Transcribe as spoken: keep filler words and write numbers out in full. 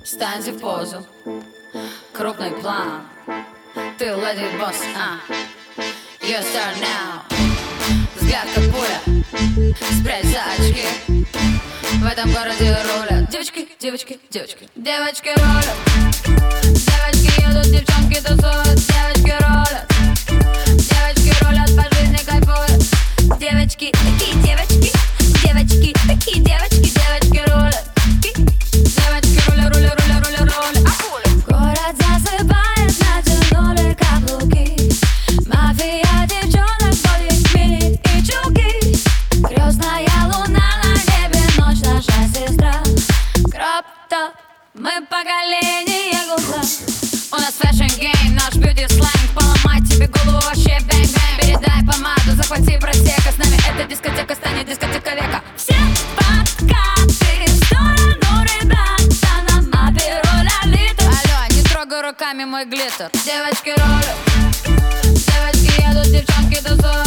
Станьте в позу, крупный план. Ты леди босс, а You start now. Взгляд как пуля, спрячь за очки. В этом городе рулят девочки, девочки, девочки. Девочки рулят, девочки едут, девчонки тусуют. Девочки рулят, девочки рулят, по жизни кайфуют. Девочки, такие девочки, девочки, такие девочки, девочки рулят. Девочки руля, руля, руля, руля, руля. Город засыпает, натянули каблуки. Мафия девчонок, боли, мини и чулки. Крестная луна на небе, ночь наша сестра. Кроп-топ, мы поколение глаза. У нас фэшн-гейм, наш бьюти-сленг. Поломать тебе голову вообще бэнг-бэнг. Передай помаду, захвати просека. С нами эта дискотека станет дискотека века. Все подкаты в сторону ребят, а на мапе руля литр. Алло, не трогай руками мой глиттер. Девочки рулят, девочки едут, девчонки тусуют.